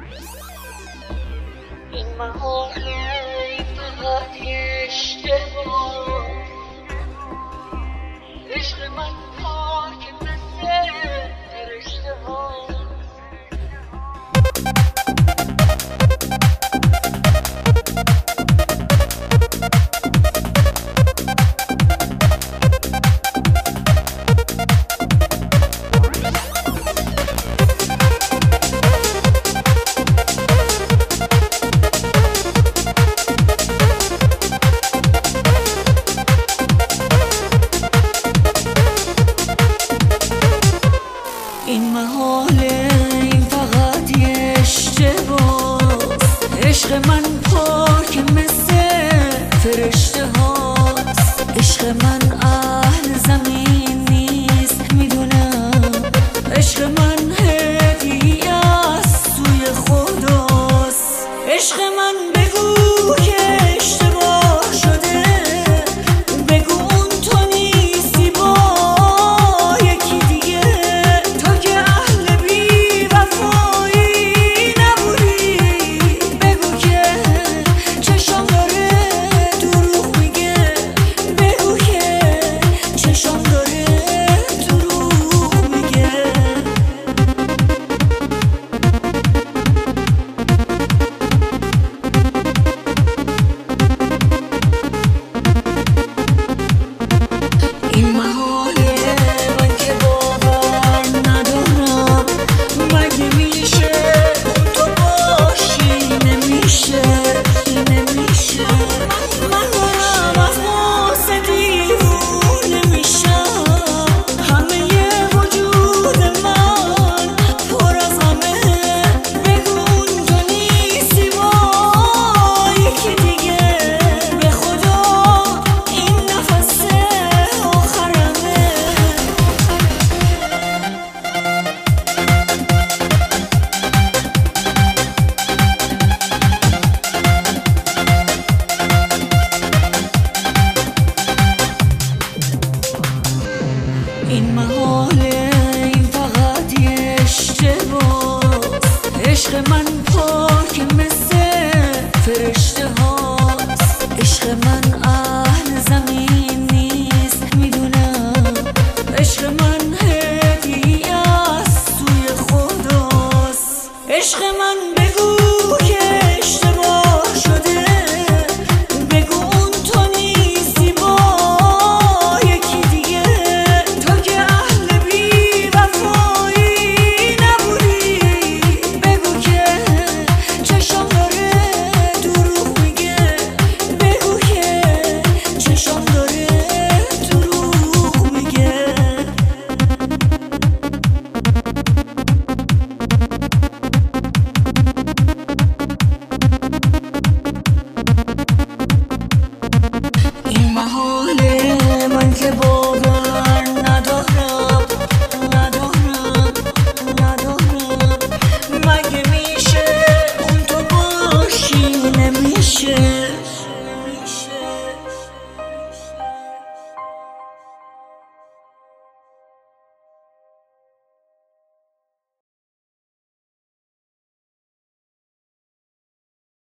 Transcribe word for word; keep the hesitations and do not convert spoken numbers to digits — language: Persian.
این محاله فقط یه اشتباه، عشق من پاک مثل فرشته ها. این محاله این فقط یه اشتباست، عشق من پاک مثل فرشته هاست. عشق من اهل زمین نیست میدونم، عشق من هدیه است سوی خداست. عشق من بگو که اشتباه شده، بگو اون تو نیستی با یکی دیگه. تو که اهل بی وفایی نبودی، بگو که چشم داره دروغ میگه، بگو که چشم داره دروغ میگه. این محاله من که باور ندارم، مگه میشه اون تو باشی؟ نمیشه نمیشه. من دارم از واسه دیوونه میشم، همه وجود من پر از غمه. بگو اون تو نیستی با یکی دیگه، به خدا این نفس آخرمه. این محاله این فقط یه اشتباست، عشق من پاک مثل فرشته هاست. عشق من اهل زمین نیست میدونم، عشق من هدیه است سوی خداست. عشق من بگو که اشتباه شده، بگو اون تو نیستی با یکی دیگه. تو که اهل بی وفایی نبودی، بگو که چشم داره دروغ میگه، بگو که چشم داره دروغ میگه. این محاله من که با